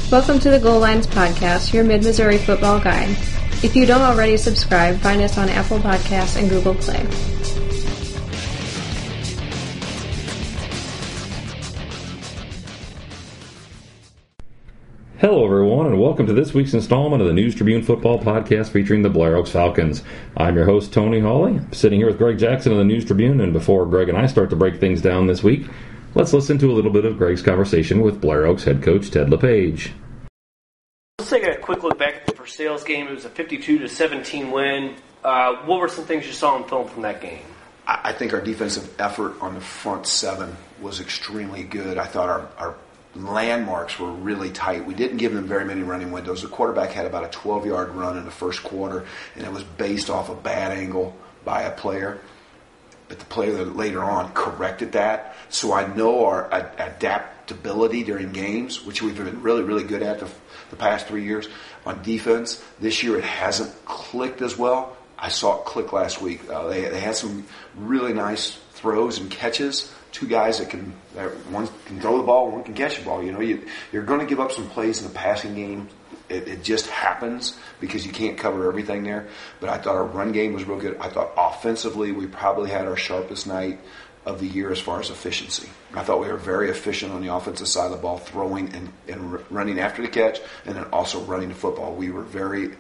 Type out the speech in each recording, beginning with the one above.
Welcome to the Goal Lines Podcast, your Mid-Missouri football guide. If you don't already subscribe, find us on Apple Podcasts and Google Play. Hello, everyone, and welcome to this week's installment of the News Tribune Football Podcast featuring the Blair Oaks Falcons. I'm your host, Tony Hawley. I'm sitting here with Greg Jackson of the News Tribune, and before Greg and I start to break things down this week, let's listen to a little bit of Greg's conversation with Blair Oaks head coach Ted LePage. Let's take a quick look back at the Versailles game. It was a 52-17 win. What were some things you saw on film from that game? I think our defensive effort on the front seven was extremely good. I thought our landmarks were really tight. We didn't give them very many running windows. The quarterback had about a 12-yard run in the first quarter, and it was based off a bad angle by a player. But the player that later on corrected that. So I know our adaptability during games, which we've been really, really good at the past 3 years. On defense, this year it hasn't clicked as well. I saw it click last week. They had some really nice throws and catches. Two guys that one can throw the ball, one can catch the ball. You know, you're going to give up some plays in the passing game. It just happens because you can't cover everything there. But I thought our run game was real good. I thought offensively we probably had our sharpest night of the year as far as efficiency. I thought we were very efficient on the offensive side of the ball, throwing and running after the catch, and then also running the football. We were very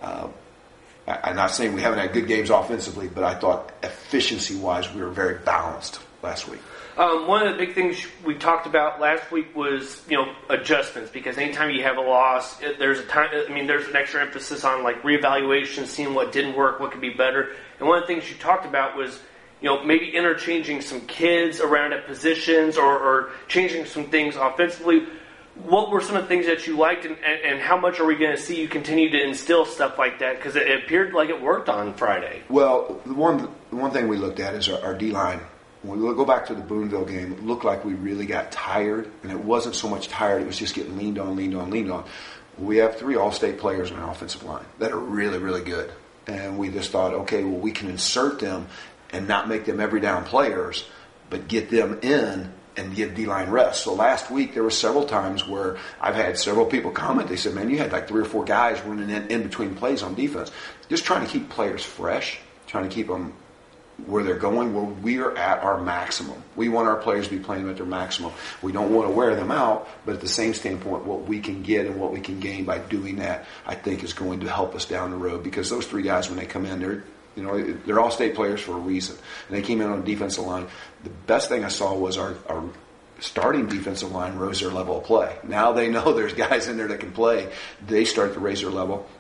I'm not saying we haven't had good games offensively, but I thought efficiency-wise we were very balanced last week. One of the big things we talked about last week was, adjustments, because anytime you have a loss, there's an extra emphasis on like reevaluation, seeing what didn't work, what could be better. And one of the things you talked about was, maybe interchanging some kids around at positions or changing some things offensively. What were some of the things that you liked, and how much are we going to see you continue to instill stuff like that? Because it appeared like it worked on Friday. Well, the one thing we looked at is our D-line. When we go back to the Boonville game, it looked like we really got tired, and it wasn't so much tired, it was just getting leaned on. We have 3 all-state players in our offensive line that are really, really good. And we just thought, okay, well, we can insert them and not make them every down players, but get them in and give D-line rest. So last week there were several times where I've had several people comment, they said, man, you had like 3 or 4 guys running in between plays on defense. Just trying to keep players fresh, trying to keep them where they're going, where we are at our maximum. We want our players to be playing at their maximum. We don't want to wear them out, but at the same standpoint, what we can get and what we can gain by doing that, I think is going to help us down the road, because those 3 guys, when they come in, they're all state players for a reason. And they came in on the defensive line. The best thing I saw was our starting defensive line rose their level of play. Now they know there's guys in there that can play. They start to raise their level.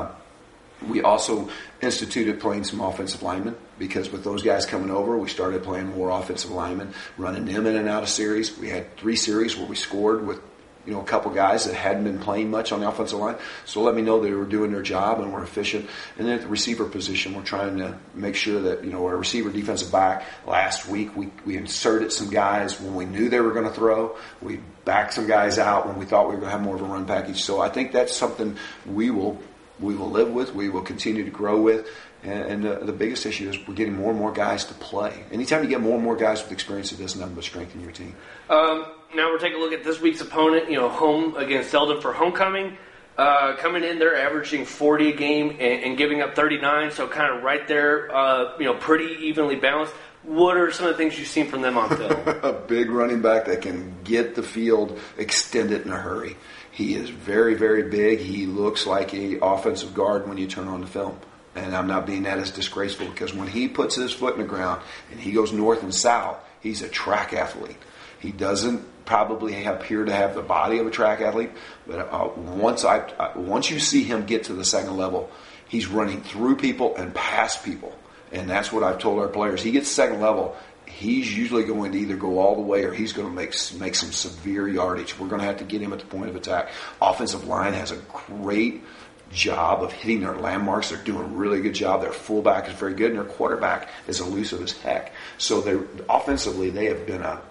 We also instituted playing some offensive linemen, because with those guys coming over, we started playing more offensive linemen, running them in and out of series. We had 3 series where we scored with a couple guys that hadn't been playing much on the offensive line. So let me know they were doing their job and were efficient. And then at the receiver position, we're trying to make sure that, our receiver defensive back, last week we inserted some guys when we knew they were going to throw. We backed some guys out when we thought we were going to have more of a run package. So I think that's something we will live with, we will continue to grow with. And the biggest issue is we're getting more and more guys to play. Anytime you get more and more guys with experience, it does nothing but strengthen your team. Now we're taking a look at this week's opponent, home against Eldon for homecoming. Coming in, they're averaging 40 a game and giving up 39, so kind of right there, pretty evenly balanced. What are some of the things you've seen from them on film? A big running back that can get the field extended in a hurry. He is very, very big. He looks like an offensive guard when you turn on the film. And I'm not being that as disgraceful, because when he puts his foot in the ground and he goes north and south, he's a track athlete. He doesn't probably appear to have the body of a track athlete, but once you see him get to the second level, he's running through people and past people. And that's what I've told our players. He gets second level, he's usually going to either go all the way or he's going to make some severe yardage. We're going to have to get him at the point of attack. Offensive line has a great job of hitting their landmarks. They're doing a really good job. Their fullback is very good, and their quarterback is elusive as heck. So offensively, they have been a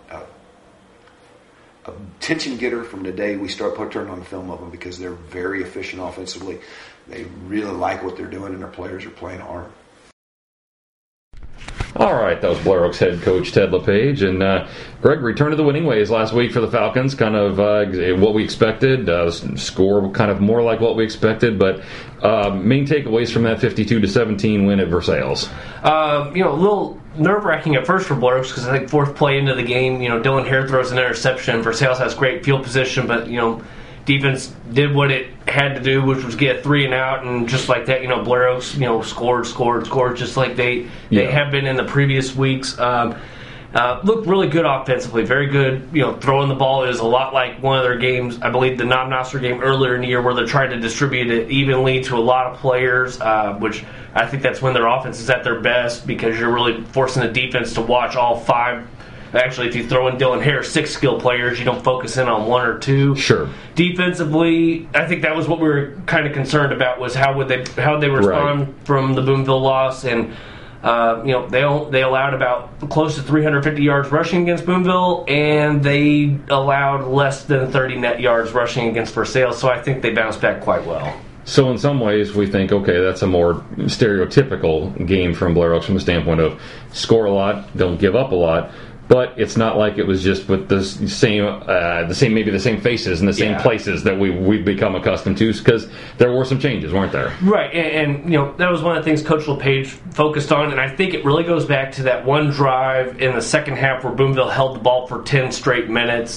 attention getter from the day we start turning on the film of them, because they're very efficient offensively. They really like what they're doing, and their players are playing hard. All right, that was Blair Oaks head coach Ted LePage. And Greg, returned to the winning ways last week for the Falcons, kind of what we expected. Score kind of more like what we expected, but main takeaways from that 52-17 win at Versailles. A little nerve-wracking at first for Blair Oaks because I think fourth play into the game, Dylan Hare throws an interception. Versailles has great field position, but, defense did what it had to do, which was get 3 and out, and just like that, Blair Oaks, scored, just like they have been in the previous weeks. Looked really good offensively, very good. Throwing the ball is a lot like one of their games. I believe the Knob-Noster game earlier in the year, where they're trying to distribute it evenly to a lot of players, which I think that's when their offense is at their best, because you're really forcing the defense to watch all 5. Actually, if you throw in Dylan Hare, 6 skill players, you don't focus in on 1 or 2. Sure. Defensively, I think that was what we were kind of concerned about, was how would they respond from the Boonville loss, and they allowed about close to 350 yards rushing against Boonville, and they allowed less than 30 net yards rushing against Versailles. So I think they bounced back quite well. So in some ways, we think, okay, that's a more stereotypical game from Blair Oaks from the standpoint of score a lot, don't give up a lot. But it's not like it was just with the same faces and the same places that we've become accustomed to, because there were some changes, weren't there? Right, and that was one of the things Coach LePage focused on, and I think it really goes back to that one drive in the second half where Boonville held the ball for 10 straight minutes.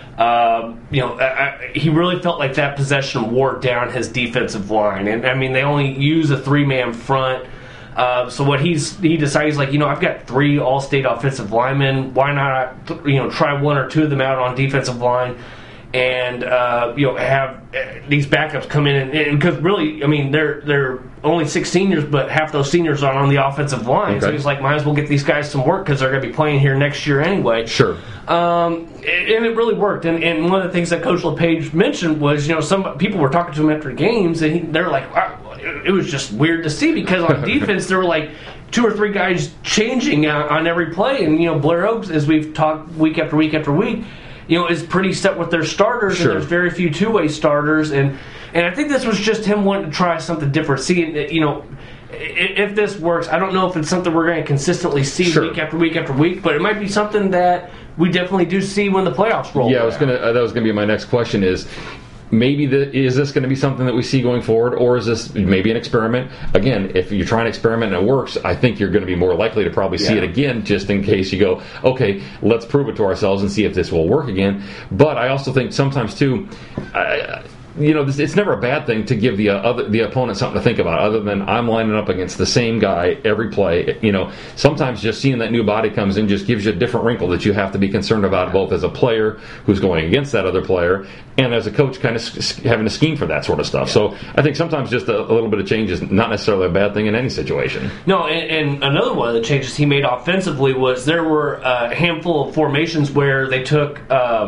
He really felt like that possession wore down his defensive line, and they only use a 3-man front. So what he decides, I've got 3 all-state offensive linemen. Why not, try 1 or 2 of them out on defensive line, and have these backups come in, and because really, they're only 6 seniors, but half those seniors are on the offensive line. Okay. So he's like, might as well get these guys some work because they're going to be playing here next year anyway. Sure. And it really worked. And one of the things that Coach LePage mentioned was, some people were talking to him after games, and they're like, wow, it was just weird to see, because on defense there were like 2 or 3 guys changing on every play, and Blair Oaks, as we've talked week after week after week, is pretty set with their starters. Sure. And there's very few two-way starters, and I think this was just him wanting to try something different, seeing that, if this works. I don't know if it's something we're going to consistently see week after week after week, but it might be something that we definitely do see when the playoffs roll. Yeah, that was going to be my next question is, maybe is this going to be something that we see going forward, or is this maybe an experiment? Again, if you're trying to experiment and it works, I think you're going to be more likely to probably see it again, just in case you go, okay, let's prove it to ourselves and see if this will work again. But I also think sometimes, too, it's never a bad thing to give the opponent something to think about, other than I'm lining up against the same guy every play. Sometimes just seeing that new body comes in just gives you a different wrinkle that you have to be concerned about, both as a player who's going against that other player and as a coach kind of having to scheme for that sort of stuff. Yeah. So I think sometimes just a little bit of change is not necessarily a bad thing in any situation. No, and another one of the changes he made offensively was there were a handful of formations where they took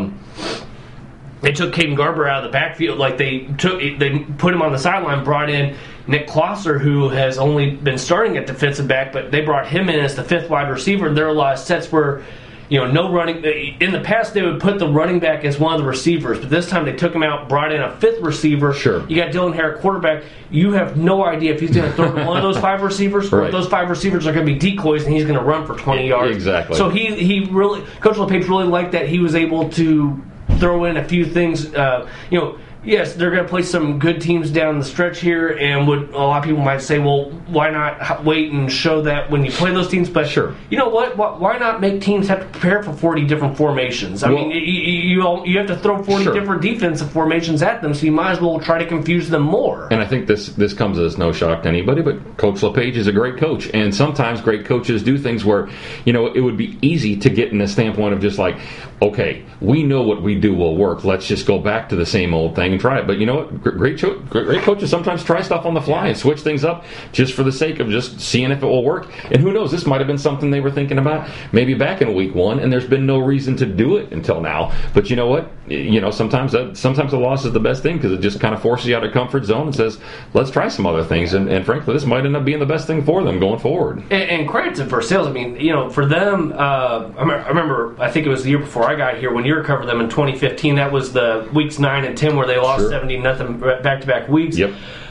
Caden Garber out of the backfield. They put him on the sideline, brought in Nick Klosser, who has only been starting at defensive back, but they brought him in as the 5th wide receiver. There are a lot of sets where, no running. In the past, they would put the running back as one of the receivers, but this time they took him out, brought in a 5th receiver. Sure. You got Dylan Hare at quarterback. You have no idea if he's going to throw to one of those 5 receivers, or if those 5 receivers are going to be decoys and he's going to run for 20 yards. Exactly. So he really, Coach LePage really liked that. He was able to throw in a few things. Yes, they're going to play some good teams down the stretch here, and a lot of people might say, well, why not wait and show that when you play those teams? But sure. You know what? Why not make teams have to prepare for 40 different formations? I mean, you have to throw 40 different defensive formations at them, so you might as well try to confuse them more. And I think this comes as no shock to anybody, but Coach LePage is a great coach, and sometimes great coaches do things where, it would be easy to get in the standpoint of just like, okay, we know what we do will work. Let's just go back to the same old thing and try it. But you know what? Great coaches sometimes try stuff on the fly and switch things up just for the sake of just seeing if it will work. And who knows? This might have been something they were thinking about maybe back in week 1, and there's been no reason to do it until now. But you know what? Sometimes a loss is the best thing, because it just kind of forces you out of comfort zone and says, let's try some other things. And frankly, this might end up being the best thing for them going forward. And credit to Versailles. I mean, for them, I remember, I think it was the year before I got here, when you covered them in 2015. That was the weeks 9 and 10 where they lost 70-0 back-to-back weeks. Yep.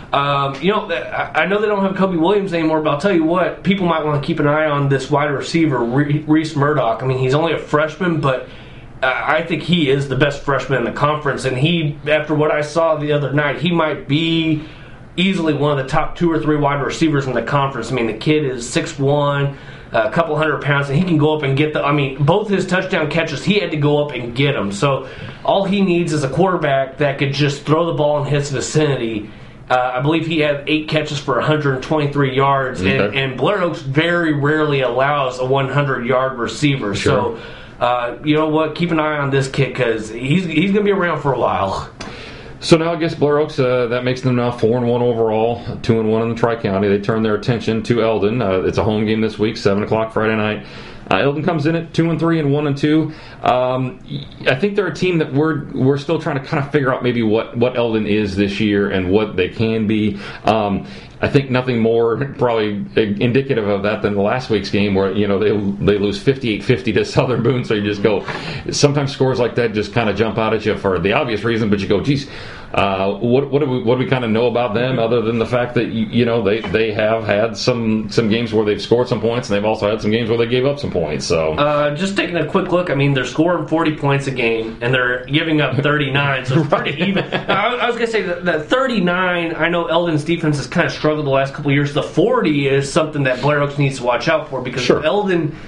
I know they don't have Kobe Williams anymore, but I'll tell you what, people might want to keep an eye on this wide receiver, Reese Murdoch. I mean, he's only a freshman, but I think he is the best freshman in the conference. And he, after what I saw the other night, he might be easily one of the top 2 or 3 wide receivers in the conference. I mean, the kid is 6'1", a couple hundred pounds, and he can go up and get both his touchdown catches, he had to go up and get them. So all he needs is a quarterback that could just throw the ball in his vicinity. I believe he had 8 catches for 123 yards, and Blair Oaks very rarely allows a 100-yard receiver. Sure. So, you know what? Keep an eye on this kid because he's going to be around for a while. So now I guess Blair Oaks, that makes them now 4-1 overall, 2-1 in the Tri-County. They turn their attention to Eldon. It's a home game this week, 7 o'clock Friday night. Eldon comes in at 2-3 and 1-2. I think they're a team that we're still trying to kind of figure out maybe what Eldon is this year and what they can be. I think nothing more probably indicative of that than the last week's game where they lose 58-50 to Southern Boone. So you just go, sometimes scores like that just kind of jump out at you for the obvious reason, but you go, geez, what do we kind of know about them other than the fact that they have had some games where they've scored some points and they've also had some games where they gave up some points. So just taking a quick look, I mean they're scoring 40 points a game and they're giving up 39, so it's pretty even. I was going to say that 39. I know Eldon's defense has kind of struggled the last couple of years. The 40 is something that Blair Oaks needs to watch out for because Eldon.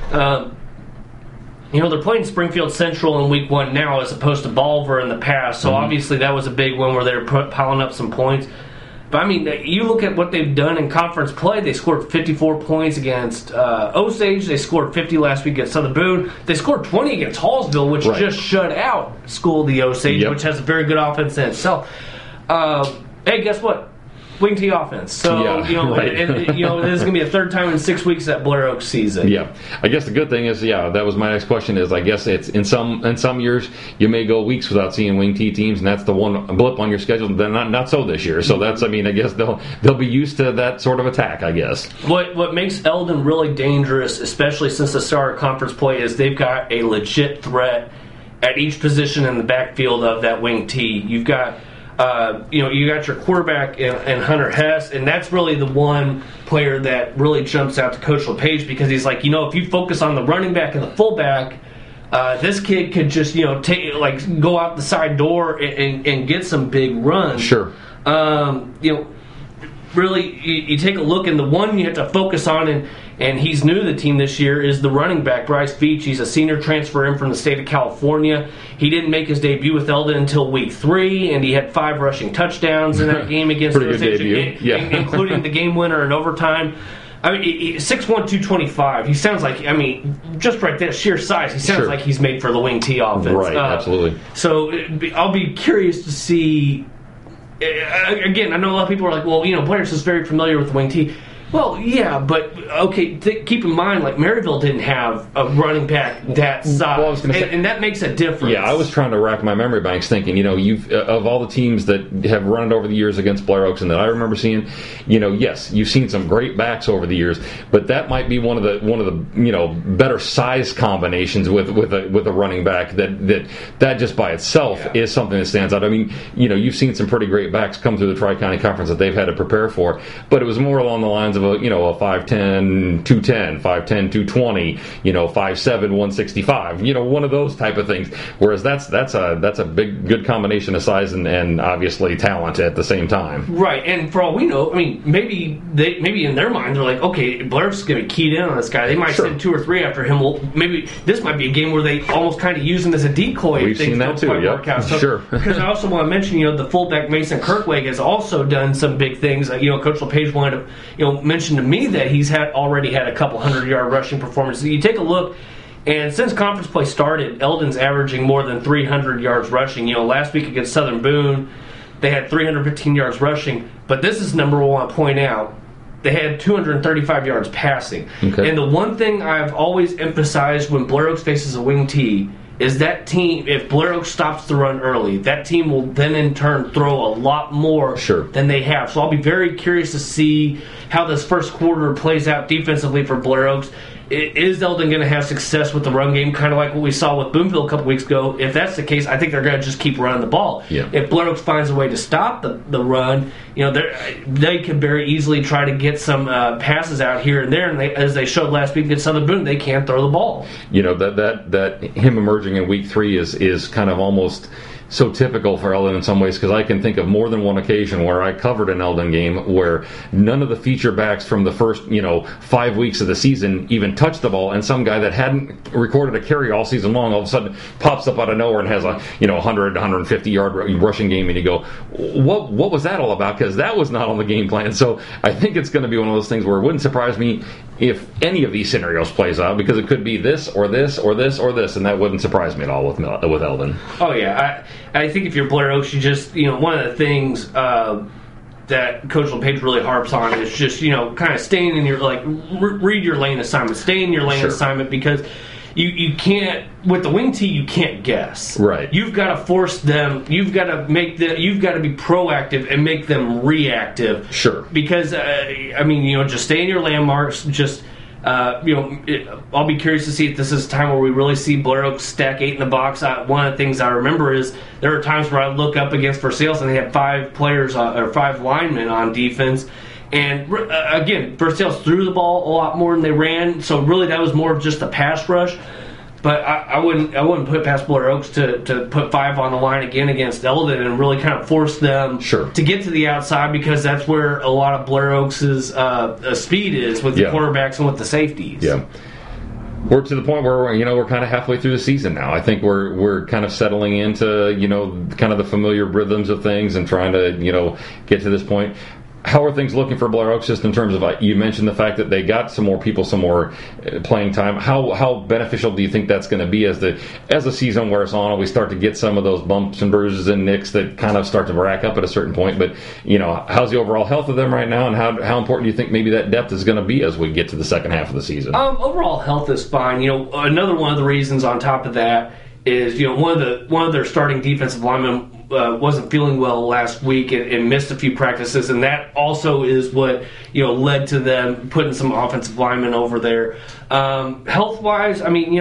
They're playing Springfield Central in week 1 now as opposed to Bolivar in the past, so obviously that was a big one where they were piling up some points. But, I mean, you look at what they've done in conference play. They scored 54 points against Osage. They scored 50 last week against Southern Boone. They scored 20 against Hallsville, which just shut out School of the Osage, which has a very good offense in itself. Hey, guess what? Wing T offense. So, this is going to be a third time in 6 weeks that Blair Oaks season. Yeah. I guess the good thing is, that was my next question is I guess it's in some years you may go weeks without seeing Wing T teams, and that's the one blip on your schedule. Then not so this year. So that's, I guess they'll be used to that sort of attack, I guess. What makes Eldon really dangerous, especially since the start of conference play, is they've got a legit threat at each position in the backfield of that Wing T. You've got you got your quarterback and Hunter Hess, and that's really the one player that really jumps out to Coach LePage because he's like, if you focus on the running back and the fullback, this kid could just go out the side door and get some big runs. Sure. Really, you take a look, and the one you have to focus on, and he's new to the team this year, is the running back, Bryce Veach. He's a senior transfer in from the state of California. He didn't make his debut with Eldon until week 3, and he had 5 rushing touchdowns in that game against Osage, including the game winner in overtime. 6'1", 225. He sounds like, just right there, sheer size, he sounds like he's made for the Wing T offense. Right, absolutely. So I'll be curious to see. Again, I know a lot of people are like, well, Blair's is very familiar with Wing T. Well, yeah, but okay. Keep in mind, like Maryville didn't have a running back that size, and that makes a difference. Yeah, I was trying to rack my memory banks, thinking, you've of all the teams that have run it over the years against Blair Oaks, and that I remember seeing, yes, you've seen some great backs over the years, but that might be one of the better size combinations with a running back that just by itself is something that stands out. You've seen some pretty great backs come through the Tri-County Conference that they've had to prepare for, but it was more along the lines of a 5'10", 210, 5'10", 220, 5'7", 165, one of those type of things. Whereas that's a big good combination of size and obviously talent at the same time. Right, and for all we know, maybe in their mind they're like, okay, Blair's going to be keyed in on this guy. They might send 2 or 3 after him. Well, maybe this might be a game where they almost kind of use him as a decoy. We've seen that too. Yep. So, sure. Because I also want to mention, the fullback Mason Kirkweg has also done some big things. Coach LePage wanted to, mention to me that he's already had a couple 100-yard rushing performances. You take a look, and since conference play started, Eldon's averaging more than 300 yards rushing. Last week against Southern Boone, they had 315 yards rushing, but this is number one I want to point out. They had 235 yards passing. Okay. And the one thing I've always emphasized when Blair Oaks faces a Wing T is that team, if Blair Oaks stops the run early, that team will then in turn throw a lot more than they have. So I'll be very curious to see how this first quarter plays out defensively for Blair Oaks. is Eldon going to have success with the run game, kind of like what we saw with Boonville a couple weeks ago? If that's the case, I think they're going to just keep running the ball. Yeah. If Blair Oaks finds a way to stop the run, they could very easily try to get some passes out here and there. And as they showed last week against Southern Boone, they can throw the ball. That him emerging in week 3 is kind of almost so typical for Eldon in some ways, because I can think of more than one occasion where I covered an Eldon game where none of the feature backs from the first 5 weeks of the season even touched the ball, and some guy that hadn't recorded a carry all season long all of a sudden pops up out of nowhere and has a 100 150 yard rushing game, and you go, what was that all about? Because that was not on the game plan. So I think it's going to be one of those things where it wouldn't surprise me if any of these scenarios plays out, because it could be this or this or this or this, and that wouldn't surprise me at all with Eldon. Oh yeah, I think if you're Blair Oaks, you just one of the things that Coach LePage really harps on is just kind of staying in your read your lane assignment, stay in your lane assignment, because you can't, with the wing tee, you can't guess. Right. You've got to force them. You've got to you've got to be proactive and make them reactive. Sure. Because just stay in your landmarks. Just I'll be curious to see if this is a time where we really see Blair Oaks stack 8 in the box. One of the things I remember is there are times where I look up against Versailles and they have 5 players or 5 linemen on defense. And again, Versailles threw the ball a lot more than they ran, so really that was more of just a pass rush. But I wouldn't put past Blair Oaks to put 5 on the line again against Eldon and really kind of force them to get to the outside, because that's where a lot of Blair Oaks' speed is with the quarterbacks and with the safeties. Yeah. We're to the point where we're kind of halfway through the season now. I think we're kind of settling into kind of the familiar rhythms of things and trying to get to this point. How are things looking for Blair Oaks, just in terms of, you mentioned the fact that they got some more people, some more playing time. How beneficial do you think that's going to be as the season wears on and we start to get some of those bumps and bruises and nicks that kind of start to rack up at a certain point? But how's the overall health of them right now, and how important do you think maybe that depth is going to be as we get to the second half of the season? Overall health is fine. Another one of the reasons on top of that is one of their starting defensive linemen wasn't feeling well last week and missed a few practices, and that also is what led to them putting some offensive linemen over there. Health wise,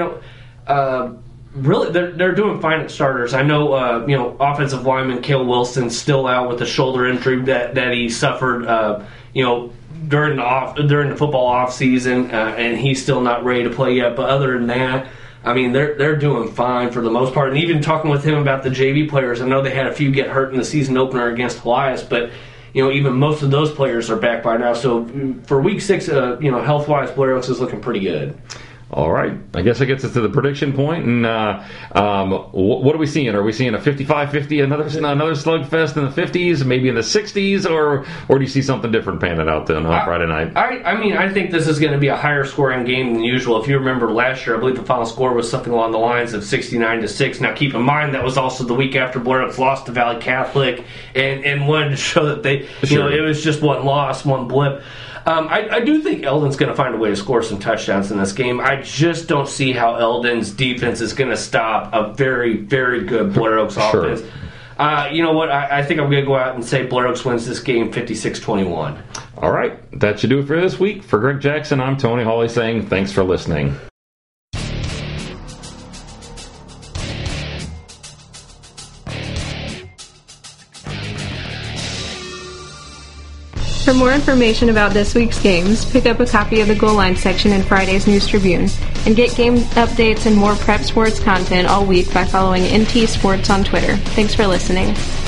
really they're doing fine at starters. I know offensive lineman Cale Wilson's still out with a shoulder injury that he suffered during the football off season, and he's still not ready to play yet. But other than that, they're doing fine for the most part. And even talking with him about the JV players, I know they had a few get hurt in the season opener against Elias, but even most of those players are back by now. So for week 6, health-wise, Blair Oaks is looking pretty good. All right. I guess it gets us to the prediction point. And what are we seeing? Are we seeing a 55-50, another slugfest in the 50s, maybe in the 60s, or do you see something different panning out then on Friday night? I think this is going to be a higher scoring game than usual. If you remember last year, I believe the final score was something along the lines of 69-6. Now, keep in mind that was also the week after Blair Oaks lost to Valley Catholic, and wanted to show that they, it was just one loss, one blip. I do think Eldon's going to find a way to score some touchdowns in this game. I just don't see how Eldon's defense is going to stop a very, very good Blair Oaks offense. You know what? I think I'm going to go out and say Blair Oaks wins this game 56-21. All right. That should do it for this week. For Greg Jackson, I'm Tony Hawley saying thanks for listening. For more information about this week's games, pick up a copy of the Goal Line section in Friday's News Tribune, and get game updates and more prep sports content all week by following NT Sports on Twitter. Thanks for listening.